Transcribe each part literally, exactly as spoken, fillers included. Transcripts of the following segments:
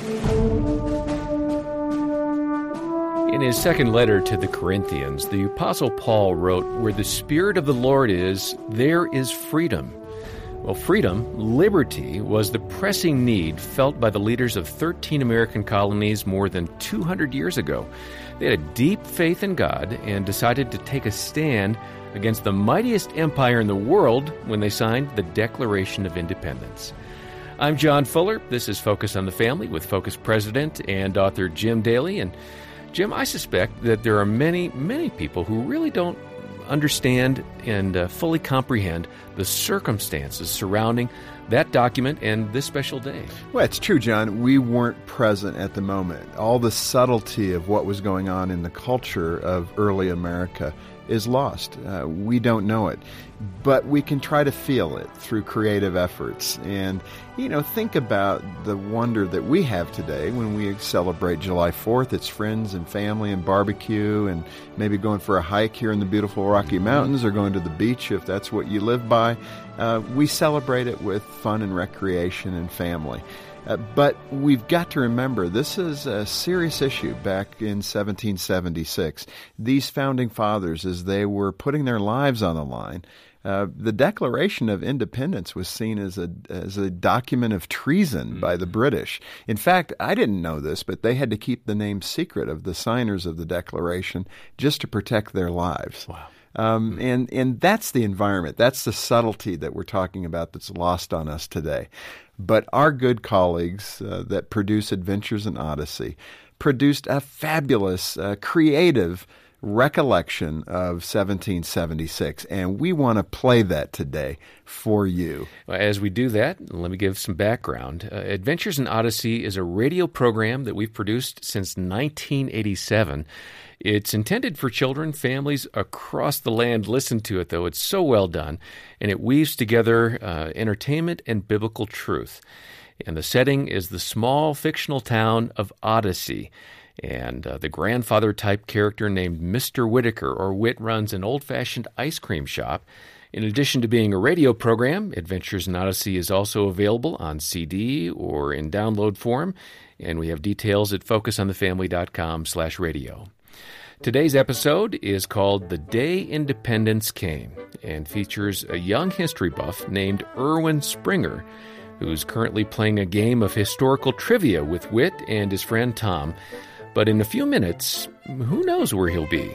In his second letter to the Corinthians, the Apostle Paul wrote, "Where the Spirit of the Lord is, there is freedom." Well, freedom, liberty, was the pressing need felt by the leaders of thirteen American colonies more than two hundred years ago. They had a deep faith in God and decided to take a stand against the mightiest empire in the world when they signed the Declaration of Independence. I'm John Fuller. This is Focus on the Family with Focus President and author Jim Daly. And Jim, I suspect that there are many, many people who really don't understand and uh, fully comprehend the circumstances surrounding that document and this special day. Well, it's true, John. We weren't present at the moment. All the subtlety of what was going on in the culture of early America is lost. Uh, we don't know it. But we can try to feel it through creative efforts. And, you know, think about the wonder that we have today when we celebrate July fourth. It's friends and family and barbecue and maybe going for a hike here in the beautiful Rocky Mountains or going to the beach if that's what you live by. Uh, we celebrate it with fun and recreation and family. Uh, but we've got to remember, this is a serious issue back in seventeen seventy-six. These founding fathers, as they were putting their lives on the line, uh, the Declaration of Independence was seen as a as a document of treason mm-hmm. by the British. In fact, I didn't know this, but they had to keep the name secret of the signers of the Declaration just to protect their lives. Wow. Um, and, and that's the environment. That's the subtlety that we're talking about that's lost on us today. But our good colleagues uh, that produce Adventures in Odyssey produced a fabulous, uh, creative recollection of seventeen seventy-six, and we want to play that today for you. As we do that, let me give some background. Uh, Adventures in Odyssey is a radio program that we've produced since nineteen eighty-seven. It's intended for children, families across the land. Listen to it, though. It's so well done, and it weaves together uh, entertainment and biblical truth. And the setting is the small fictional town of Odyssey. And uh, the grandfather-type character named Mister Whitaker, or Whit, runs an old-fashioned ice cream shop. In addition to being a radio program, Adventures in Odyssey is also available on C D or in download form, and we have details at focusonthefamily.com slash radio. Today's episode is called The Day Independence Came and features a young history buff named Erwin Springer, who's currently playing a game of historical trivia with Whit and his friend Tom. But in a few minutes, who knows where he'll be?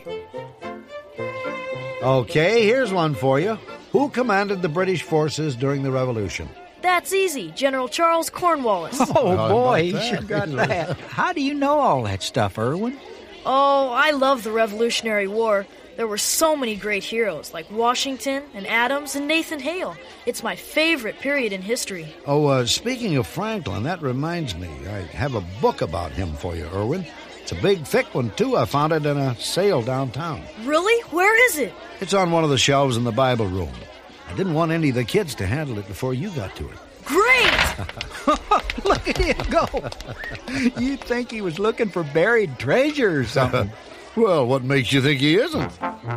Okay, here's one for you. Who commanded the British forces during the Revolution? That's easy. General Charles Cornwallis. Oh, boy, he sure got that. How do you know all that stuff, Erwin? Oh, I love the Revolutionary War. There were so many great heroes, like Washington and Adams and Nathan Hale. It's my favorite period in history. Oh, uh, speaking of Franklin, that reminds me. I have a book about him for you, Erwin. It's a big, thick one, too. I found it in a sale downtown. Really? Where is it? It's on one of the shelves in the Bible room. I didn't want any of the kids to handle it before you got to it. Great! Look at him go. You'd think he was looking for buried treasure or something. Well, what makes you think he isn't?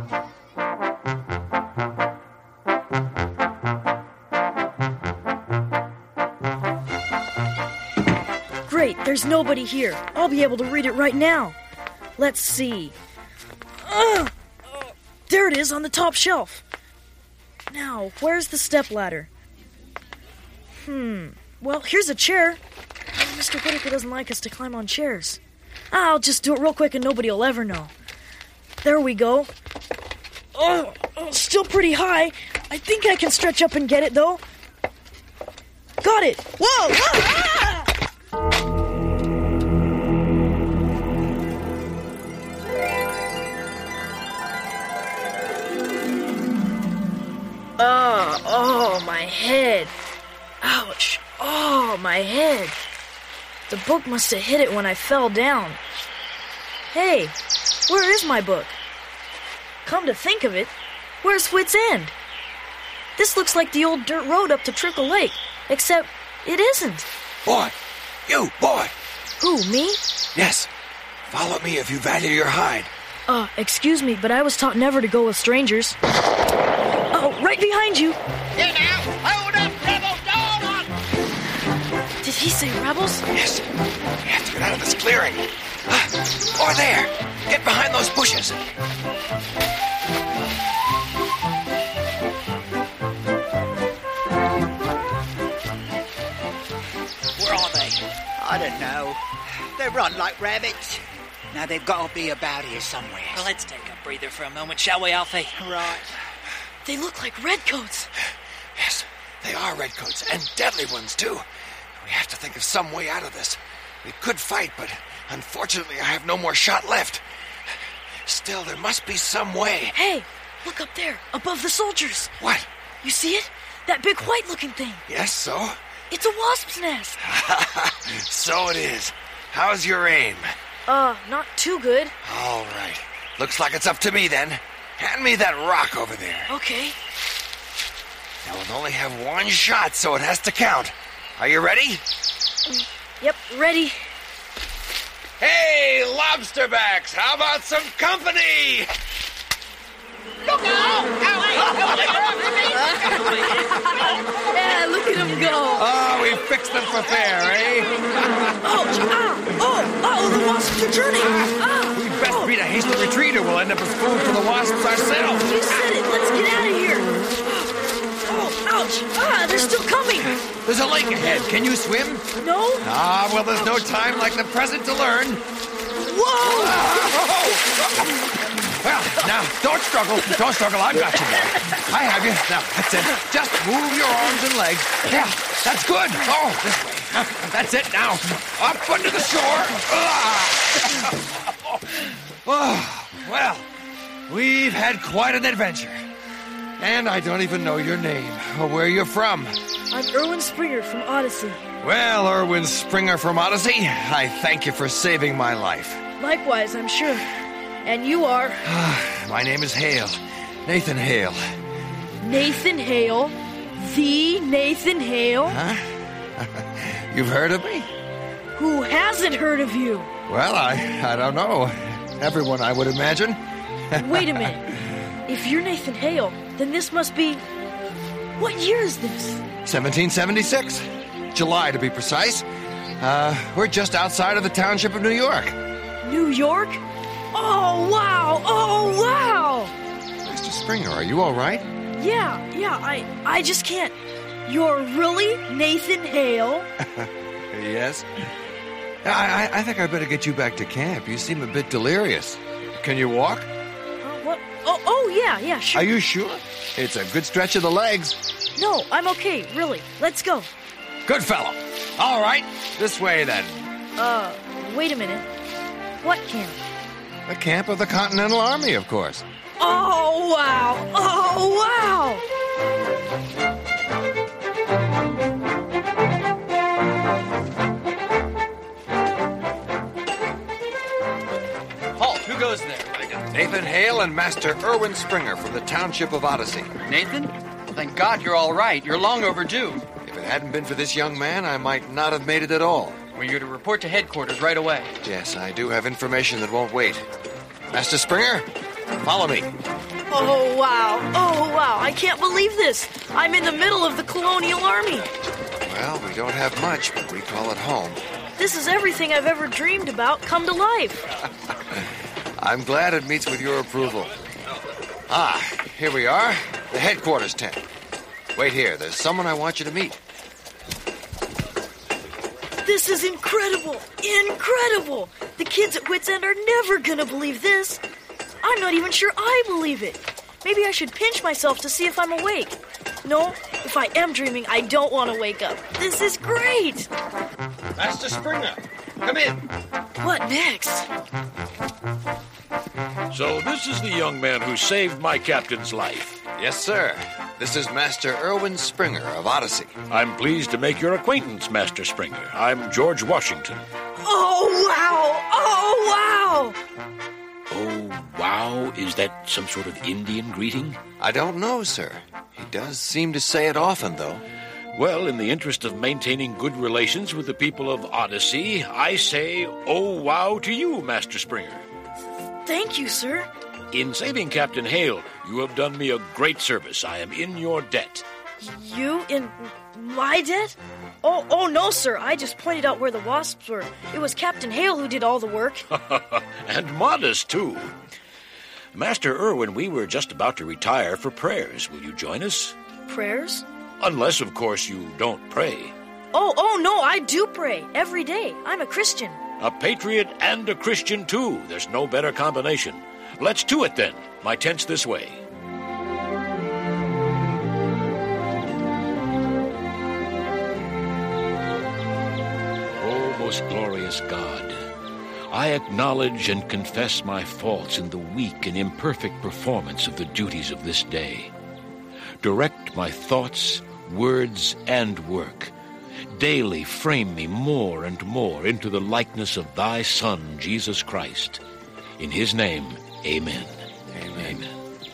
Great, there's nobody here. I'll be able to read it right now. Let's see. Ugh! Oh, there it is on the top shelf. Now, where's the stepladder? Hmm, well, here's a chair. Oh, Mister Whitaker doesn't like us to climb on chairs. I'll just do it real quick and nobody will ever know. There we go. Oh, oh, still pretty high. I think I can stretch up and get it, though. Got it. Whoa! Whoa! Ah! Oh, oh, my head. Ouch. Oh, my head. The book must have hit it when I fell down. Hey, where is my book? Come to think of it, where's Whit's End? This looks like the old dirt road up to Trickle Lake, except it isn't. Boy, you, boy. Who, me? Yes. Follow me if you value your hide. Uh, excuse me, but I was taught never to go with strangers. Oh, right behind you. Here now, hold up, rebels, hold on! Did he say rebels? Yes. Yes. bushes. Where are they? I don't know. They run like rabbits. Now they've got to be about here somewhere. Well, let's take a breather for a moment, shall we, Alfie? Right. They look like redcoats. Yes, they are redcoats, and deadly ones, too. We have to think of some way out of this. We could fight, but unfortunately I have no more shot left. Still, there must be some way. Hey, look up there, above the soldiers. What? You see it? That big white-looking thing. Yes, so? It's a wasp's nest. So it is. How's your aim? Uh, not too good. All right. Looks like it's up to me, then. Hand me that rock over there. Okay. Now, we'll only have one shot, so it has to count. Are you ready? Yep, ready. Hey, lobsterbacks, how about some company? Yeah, look at him go. Oh, we fixed them for fair, eh? Ouch! Ah! Oh! Oh! The wasps are turning! Ah! We'd best beat a hasty retreat or we'll end up as food for the wasps ourselves. You said it! Let's get out of here! Oh! Ouch! Ah! They're still coming! There's a lake ahead. Can you swim? No? Ah, well, there's no time like the present to learn. Whoa! Well, now, don't struggle. Don't struggle. I've got you now. I have you. Now, that's it. Just move your arms and legs. Yeah, that's good. Oh, this way. That's it now. Up under the shore. Oh, well, we've had quite an adventure. And I don't even know your name or where you're from. I'm Erwin Springer from Odyssey. Well, Erwin Springer from Odyssey, I thank you for saving my life. Likewise, I'm sure. And you are? My name is Hale. Nathan Hale. Nathan Hale? The Nathan Hale? Huh? You've heard of me? Who hasn't heard of you? Well, I, I don't know. Everyone, I would imagine. Wait a minute. If you're Nathan Hale, then this must be... What year is this? seventeen seventy-six. July, to be precise. Uh, we're just outside of the township of New York. New York? Oh, wow! Oh, wow! Mister Springer, are you all right? Yeah, yeah, I, I just can't. You're really Nathan Hale? Yes. I, I, I think I better get you back to camp. You seem a bit delirious. Can you walk? Uh, what? Oh, oh, yeah, yeah, sure. Are you sure? It's a good stretch of the legs. No, I'm okay, really. Let's go. Good fellow. All right, this way then. Uh, wait a minute. What camp? The camp of the Continental Army, of course. Oh, wow! Oh, wow! Halt, who goes there? Nathan Hale and Master Erwin Springer from the township of Odyssey. Nathan? Well, thank God you're all right. You're long overdue. If it hadn't been for this young man, I might not have made it at all. Well, you're to report to headquarters right away. Yes, I do have information that won't wait. Master Springer, follow me. Oh, wow. Oh, wow. I can't believe this. I'm in the middle of the Colonial Army. Well, we don't have much, but we call it home. This is everything I've ever dreamed about come to life. I'm glad it meets with your approval. Ah, here we are, the headquarters tent. Wait here, there's someone I want you to meet. This is incredible! Incredible! The kids at Wits End are never gonna believe this. I'm not even sure I believe it. Maybe I should pinch myself to see if I'm awake. No, if I am dreaming, I don't want to wake up. This is great! Master Springer, come in. What next? So this is the young man who saved my captain's life. Yes, sir. This is Master Erwin Springer of Odyssey. I'm pleased to make your acquaintance, Master Springer. I'm George Washington. Oh, wow! Oh, wow! Oh, wow? Is that some sort of Indian greeting? I don't know, sir. He does seem to say it often, though. Well, in the interest of maintaining good relations with the people of Odyssey, I say, oh, wow to you, Master Springer. Thank you, sir. In saving Captain Hale, you have done me a great service. I am in your debt. You in my debt? Oh, oh no, sir. I just pointed out where the wasps were. It was Captain Hale who did all the work. And modest, too. Master Irwin, we were just about to retire for prayers. Will you join us? Prayers? Unless, of course, you don't pray. Oh, oh, no, I do pray every day. I'm a Christian. A patriot and a Christian, too. There's no better combination. Let's do it, then. My tent's this way. Oh, most glorious God, I acknowledge and confess my faults in the weak and imperfect performance of the duties of this day. Direct my thoughts, words, and work. Daily frame me more and more into the likeness of thy Son, Jesus Christ. In his name, amen. Amen. Amen.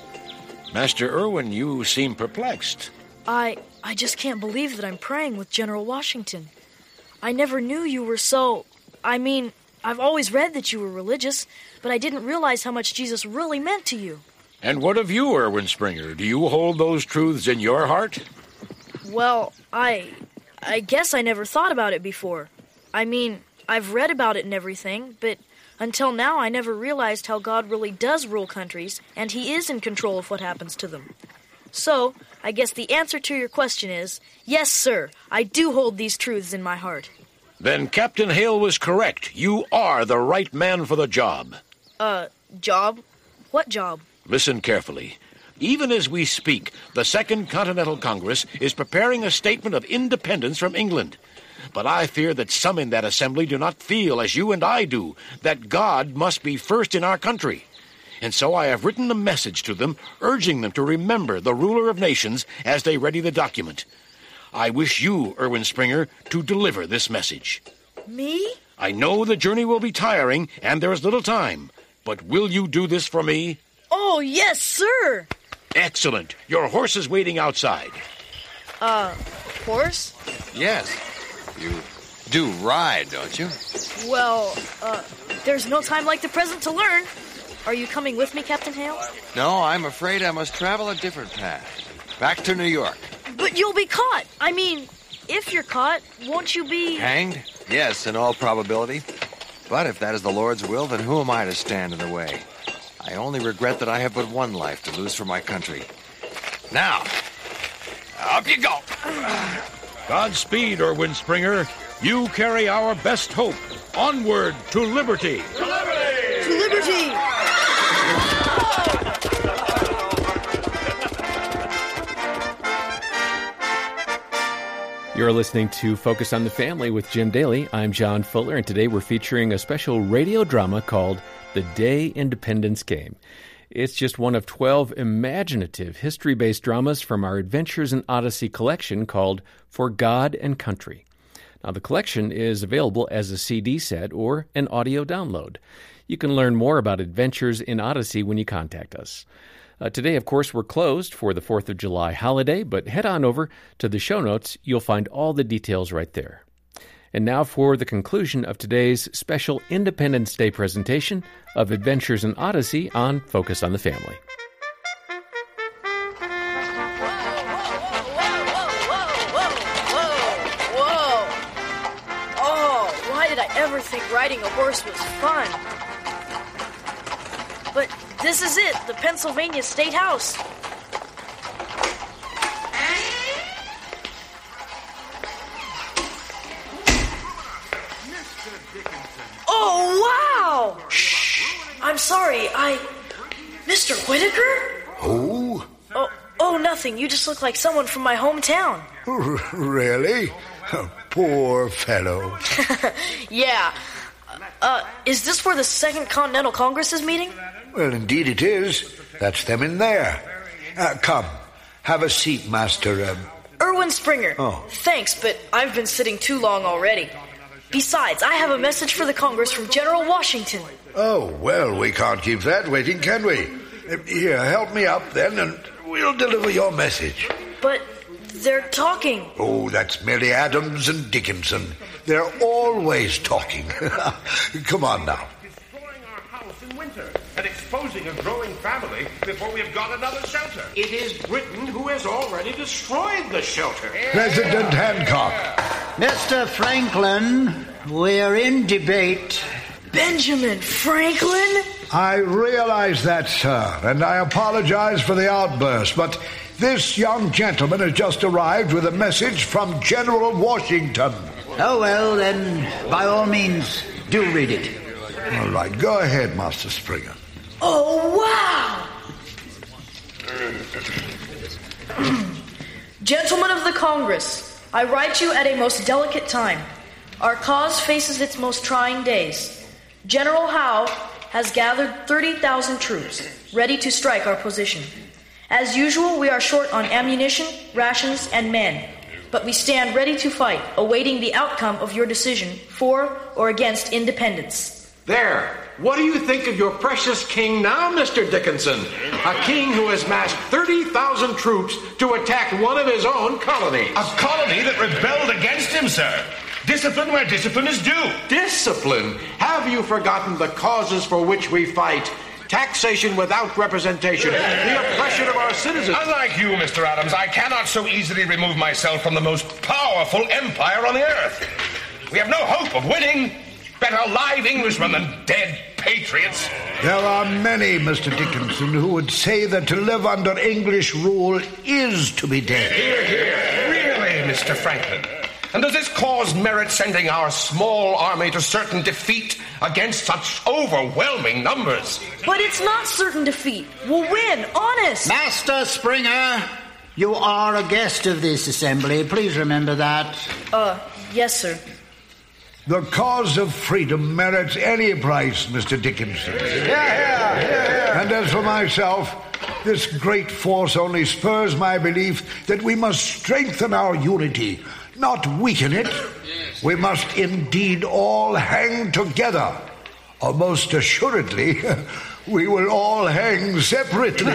Master Irwin, you seem perplexed. I I just can't believe that I'm praying with General Washington. I never knew you were so... I mean, I've always read that you were religious, but I didn't realize how much Jesus really meant to you. And what of you, Irwin Springer? Do you hold those truths in your heart? Well, I... I guess I never thought about it before. I mean, I've read about it and everything, but until now I never realized how God really does rule countries, and he is in control of what happens to them. So, I guess the answer to your question is, yes, sir, I do hold these truths in my heart. Then Captain Hale was correct. You are the right man for the job. Uh, job? What job? Listen carefully. Even as we speak, the Second Continental Congress is preparing a statement of independence from England. But I fear that some in that assembly do not feel, as you and I do, that God must be first in our country. And so I have written a message to them, urging them to remember the ruler of nations as they ready the document. I wish you, Irwin Springer, to deliver this message. Me? I know the journey will be tiring, and there is little time. But will you do this for me? Oh, yes, sir! Excellent. Your horse is waiting outside. Uh, horse? Yes. You do ride, don't you? Well, uh, there's no time like the present to learn. Are you coming with me, Captain Hale? No, I'm afraid I must travel a different path. Back to New York. But you'll be caught. I mean, if you're caught, won't you be... Hanged? Yes, in all probability. But if that is the Lord's will, then who am I to stand in the way? I only regret that I have but one life to lose for my country. Now, up you go. Godspeed, Irwin Springer. You carry our best hope. Onward to liberty. To liberty! To liberty! You're listening to Focus on the Family with Jim Daly. I'm John Fuller, and today we're featuring a special radio drama called The Day Independence Came. It's just one of twelve imaginative history-based dramas from our Adventures in Odyssey collection called For God and Country. Now, the collection is available as a C D set or an audio download. You can learn more about Adventures in Odyssey when you contact us. Uh, today, of course, we're closed for the fourth of July holiday, but head on over to the show notes. You'll find all the details right there. And now for the conclusion of today's special Independence Day presentation of Adventures in Odyssey on Focus on the Family. Oh, why did I ever think riding a horse was fun? But this is it, the Pennsylvania State House. Oh, wow! Shh! I'm sorry, I... Mister Whitaker? Who? Oh, oh, nothing. You just look like someone from my hometown. R- really? Poor fellow. Yeah. Uh, is this where the Second Continental Congress is meeting? Well, indeed it is. That's them in there. Uh, come, have a seat, Master... Um... Irwin Springer. Oh. Thanks, but I've been sitting too long already. Besides, I have a message for the Congress from General Washington. Oh, well, we can't keep that waiting, can we? Uh, Here, help me up, then, and we'll deliver your message. But they're talking. Oh, that's merely Adams and Dickinson. They're always talking. Come on now. Destroying our house in winter and exposing a growing family before we've got another shelter. It is Britain who has already destroyed the shelter. President Hancock. Mister Franklin, we're in debate. Benjamin Franklin? I realize that, sir, and I apologize for the outburst, but this young gentleman has just arrived with a message from General Washington. Oh, well, then, by all means, do read it. All right, go ahead, Master Springer. Oh, wow! Gentlemen of the Congress, I write you at a most delicate time. Our cause faces its most trying days. General Howe has gathered thirty thousand troops, ready to strike our position. As usual, we are short on ammunition, rations, and men, but we stand ready to fight, awaiting the outcome of your decision for or against independence. There. What do you think of your precious king now, Mister Dickinson? A king who has massed thirty thousand troops to attack one of his own colonies. A colony that rebelled against him, sir. Discipline where discipline is due. Discipline? Have you forgotten the causes for which we fight? Taxation without representation, the oppression of our citizens. Unlike you, Mister Adams, I cannot so easily remove myself from the most powerful empire on the earth. We have no hope of winning. Better live Englishmen than dead patriots. There are many, Mister Dickinson, who would say that to live under English rule is to be dead. Hear, hear. Really, Mister Franklin? And does this cause merit sending our small army to certain defeat against such overwhelming numbers? But it's not certain defeat. We'll win, honest. Master Springer, you are a guest of this assembly. Please remember that. Uh, yes, sir. The cause of freedom merits any price, Mister Dickinson. Yeah, yeah, yeah, yeah. And as for myself, this great force only spurs my belief that we must strengthen our unity, not weaken it. We must indeed all hang together, or most assuredly, we will all hang separately.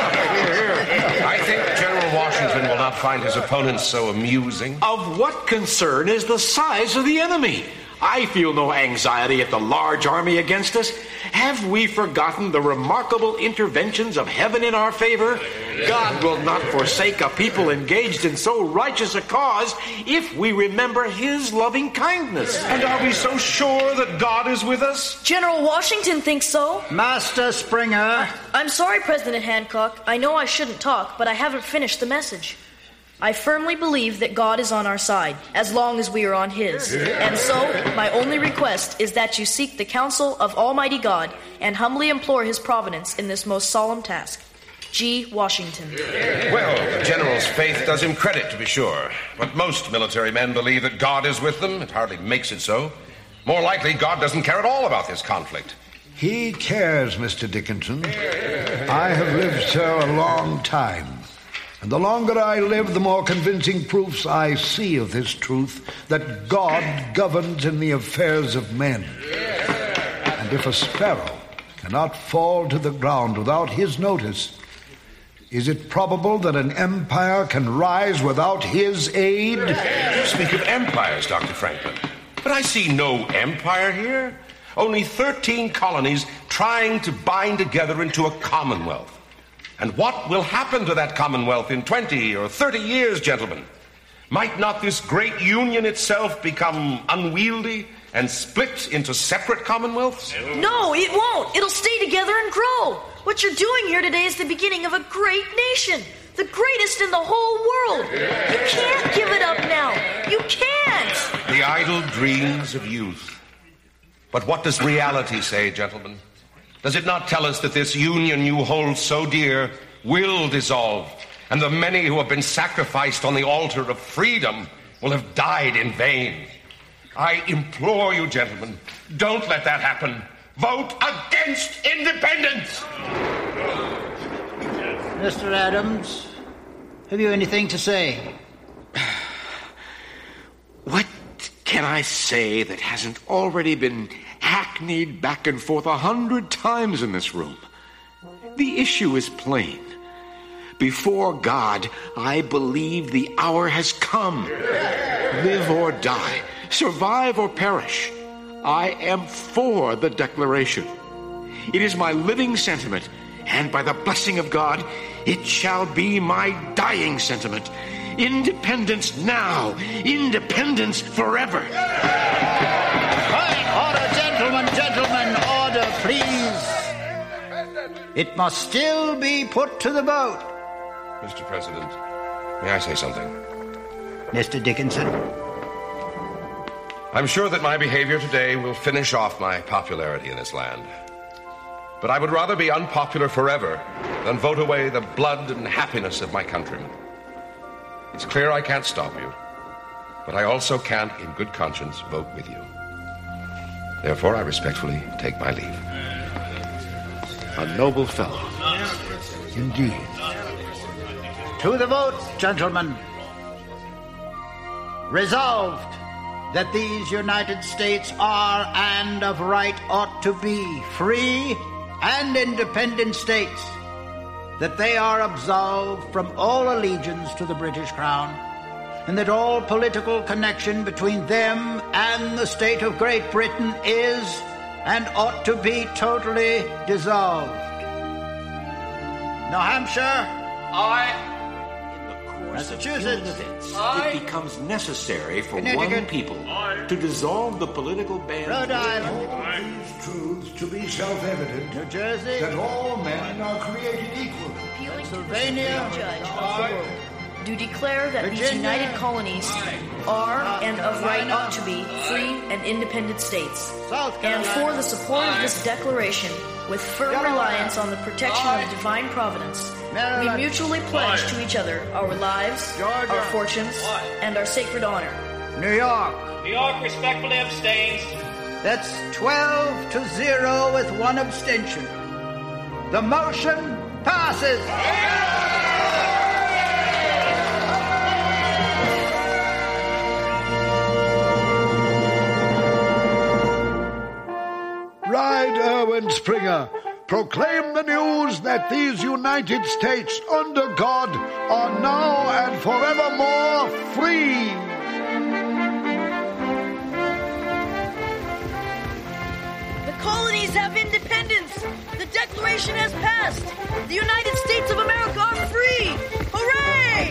I think General Washington will not find his opponents so amusing. Of what concern is the size of the enemy? I feel no anxiety at the large army against us. Have we forgotten the remarkable interventions of heaven in our favor? God will not forsake a people engaged in so righteous a cause if we remember his loving kindness. And are we so sure that God is with us? General Washington thinks so. Master Springer. I'm sorry, President Hancock. I know I shouldn't talk, but I haven't finished the message. I firmly believe that God is on our side, as long as we are on his. And so, my only request is that you seek the counsel of Almighty God and humbly implore his providence in this most solemn task. G. Washington. Well, the general's faith does him credit, to be sure. But most military men believe that God is with them. It hardly makes it so. More likely, God doesn't care at all about this conflict. He cares, Mister Dickinson. I have lived, sir, a long time. And the longer I live, the more convincing proofs I see of this truth, that God governs in the affairs of men. And if a sparrow cannot fall to the ground without his notice, is it probable that an empire can rise without his aid? You speak of empires, Doctor Franklin. But I see no empire here. Only thirteen colonies trying to bind together into a commonwealth. And what will happen to that commonwealth in twenty or thirty years, gentlemen? Might not this great union itself become unwieldy and split into separate commonwealths? No, it won't. It'll stay together and grow. What you're doing here today is the beginning of a great nation. The greatest in the whole world. You can't give it up now. You can't. The idle dreams of youth. But what does reality say, gentlemen? Does it not tell us that this union you hold so dear will dissolve, and the many who have been sacrificed on the altar of freedom will have died in vain? I implore you, gentlemen, don't let that happen. Vote against independence! Mister Adams, have you anything to say? What can I say that hasn't already been hackneyed back and forth a hundred times in this room? The issue is plain. Before God, I believe the hour has come. Live or die, survive or perish, I am for the Declaration. It is my living sentiment, and by the blessing of God, it shall be my dying sentiment. Independence now, independence forever. Right, order, gentlemen, gentlemen. It must still be put to the vote. Mister President, may I say something? Mister Dickinson? I'm sure that my behavior today will finish off my popularity in this land. But I would rather be unpopular forever than vote away the blood and happiness of my countrymen. It's clear I can't stop you, but I also can't, in good conscience, vote with you. Therefore, I respectfully take my leave. A noble fellow. Indeed. To the vote, gentlemen. Resolved that these United States are and of right ought to be free and independent states, that they are absolved from all allegiance to the British Crown, and that all political connection between them and the state of Great Britain is and ought to be totally dissolved. New Hampshire? Aye. Massachusetts? Events, Aye. it becomes necessary for one Connecticut? people to dissolve the political band. Rhode Island? All these truths to be self-evident, New Jersey? that all men are created equal. Pennsylvania? Judge, do declare that these Virginia? united colonies are and of right ought to be free and independent states. South And Carolina? for the support of this declaration, with firm Delaware? reliance on the protection of divine providence, we Maryland? mutually pledge to each other our lives, Georgia? our fortunes, and our sacred honor. New York? New York respectfully abstains. That's twelve to zero with one abstention. The motion passes. Ride, Erwin Springer. Proclaim the news that these United States under God are now and forevermore free. The colonies have independence. The Declaration has passed. The United States of America are free. Hooray!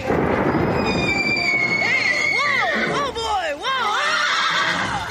Hey, whoa, whoa, boy, whoa! Ah!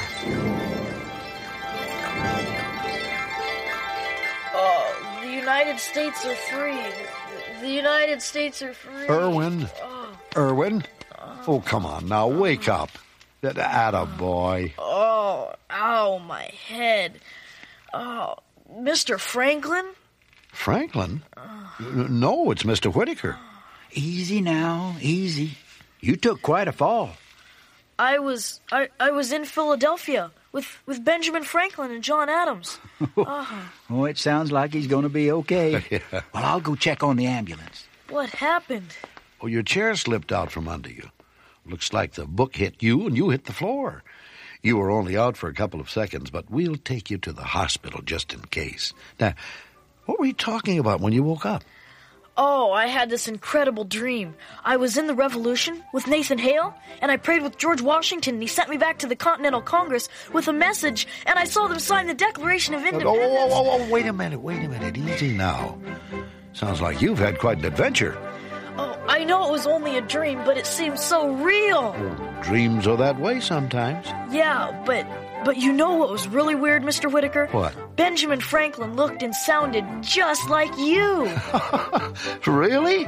Oh, the United States are free. The United States are free. Erwin? Erwin? Oh, come on now, wake up. Attaboy. Oh, ow, my head. Oh, Mister Franklin? Franklin? No, it's Mister Whitaker. Easy now, easy. You took quite a fall. I was I, I was in Philadelphia with, with Benjamin Franklin and John Adams. Oh, Oh, it sounds like he's going to be okay. Yeah. Well, I'll go check on the ambulance. what happened? Oh, your chair slipped out from under you. Looks like the book hit you and you hit the floor. You were only out for a couple of seconds, but we'll take you to the hospital just in case. Now, what were you talking about when you woke up? Oh, I had this incredible dream. I was in the Revolution with Nathan Hale, and I prayed with George Washington, and he sent me back to the Continental Congress with a message, and I saw them sign the Declaration of Oh, Independence. oh, oh, oh, wait a minute, wait a minute. Easy now. Sounds like you've had quite an adventure. Oh, I know it was only a dream, but it seemed so real. Dreams are that way sometimes. Yeah, but but you know what was really weird, Mister Whitaker? What? Benjamin Franklin looked and sounded just like you. Really?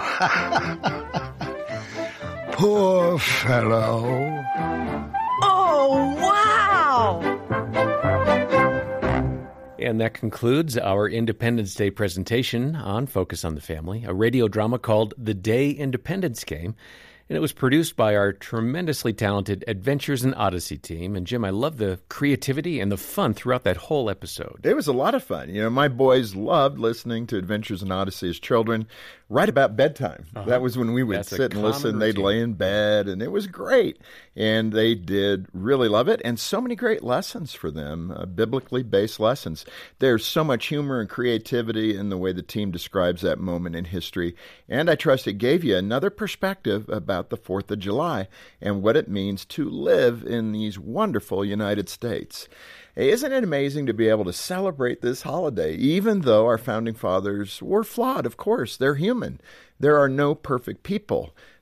Poor fellow. Oh, wow! And that concludes our Independence Day presentation on Focus on the Family, a radio drama called The Day Independence Came. And it was produced by our tremendously talented Adventures in Odyssey team. And Jim, I love the creativity and the fun throughout that whole episode. It was a lot of fun. You know, my boys loved listening to Adventures in Odyssey as children right about bedtime. Uh-huh. That was when we would That's a sit and common listen. They'd routine. lay in bed, and it was great. And they did really love it, and so many great lessons for them, uh, biblically based lessons. There's so much humor and creativity in the way the team describes that moment in history. And I trust it gave you another perspective about the fourth of July and what it means to live in these wonderful United States. Hey, isn't it amazing to be able to celebrate this holiday, even though our founding fathers were flawed? Of course, they're human. There are no perfect people.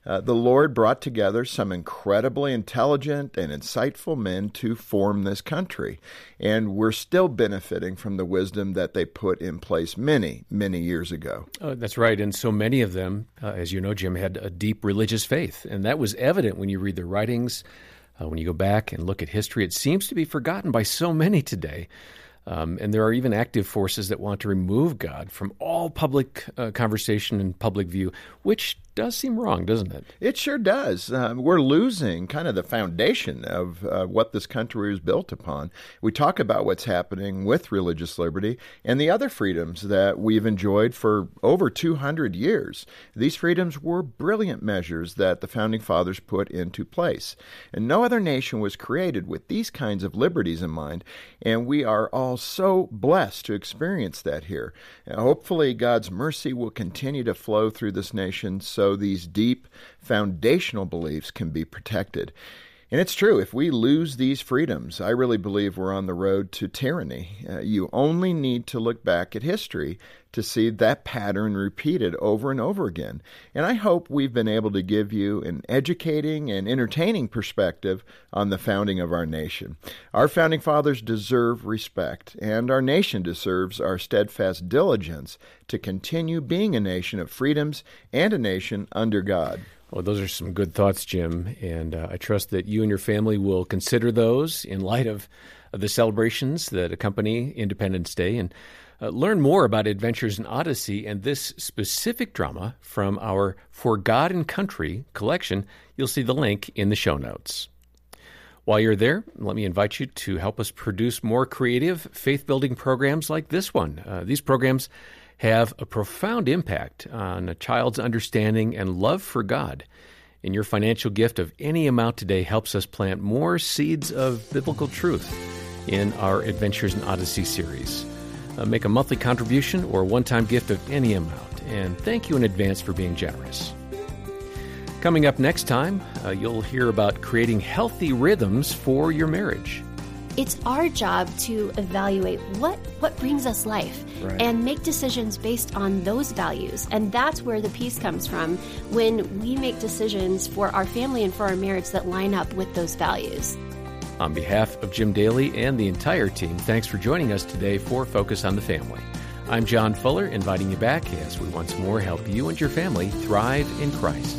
Uh, the Lord brought together some incredibly intelligent and insightful men to form this country, and we're still benefiting from the wisdom that they put in place many, many years ago. Oh, that's right, and so many of them, uh, as you know, Jim, had a deep religious faith, and that was evident when you read their writings. Uh, when you go back and look at history, it seems to be forgotten by so many today. Um, and there are even active forces that want to remove God from all public uh, conversation and public view, which does seem wrong, doesn't it? It sure does. Uh, we're losing kind of the foundation of uh, what this country was built upon. We talk about what's happening with religious liberty and the other freedoms that we've enjoyed for over two hundred years. These freedoms were brilliant measures that the Founding Fathers put into place. And no other nation was created with these kinds of liberties in mind, and we are all so blessed to experience that here. And hopefully, God's mercy will continue to flow through this nation so So these deep foundational beliefs can be protected. And it's true, if we lose these freedoms, I really believe we're on the road to tyranny. Uh, you only need to look back at history to see that pattern repeated over and over again. And I hope we've been able to give you an educating and entertaining perspective on the founding of our nation. Our Founding Fathers deserve respect, and our nation deserves our steadfast diligence to continue being a nation of freedoms and a nation under God. Well, those are some good thoughts, Jim, and uh, I trust that you and your family will consider those in light of, of the celebrations that accompany Independence Day, and uh, learn more about Adventures in Odyssey and this specific drama from our For God and Country collection. You'll see the link in the show notes. While you're there, let me invite you to help us produce more creative, faith-building programs like this one. Uh, these programs have a profound impact on a child's understanding and love for God. And your financial gift of any amount today helps us plant more seeds of biblical truth in our Adventures in Odyssey series. Uh, make a monthly contribution or one-time gift of any amount. And thank you in advance for being generous. Coming up next time, uh, you'll hear about creating healthy rhythms for your marriage. It's our job to evaluate what, what brings us life, right, and make decisions based on those values. And that's where the peace comes from, when we make decisions for our family and for our marriage that line up with those values. On behalf of Jim Daly and the entire team, thanks for joining us today for Focus on the Family. I'm John Fuller, inviting you back as we once more help you and your family thrive in Christ.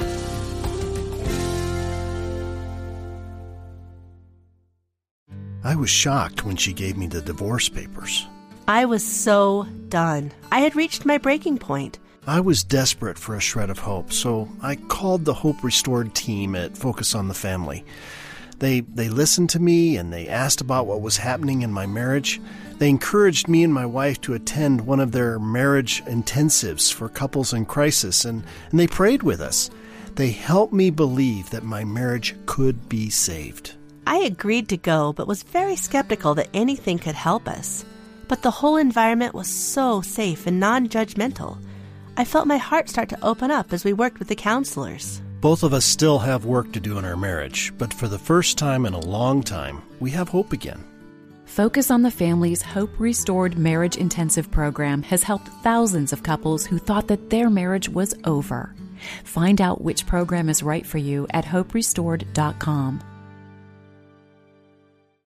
I was shocked when she gave me the divorce papers. I was so done. I had reached my breaking point. I was desperate for a shred of hope, so I called the Hope Restored team at Focus on the Family. They they listened to me, and they asked about what was happening in my marriage. They encouraged me and my wife to attend one of their marriage intensives for couples in crisis, and, and they prayed with us. They helped me believe that my marriage could be saved. I agreed to go, but was very skeptical that anything could help us. But the whole environment was so safe and non-judgmental. I felt my heart start to open up as we worked with the counselors. Both of us still have work to do in our marriage, but for the first time in a long time, we have hope again. Focus on the Family's Hope Restored Marriage Intensive program has helped thousands of couples who thought that their marriage was over. Find out which program is right for you at hope restored dot com.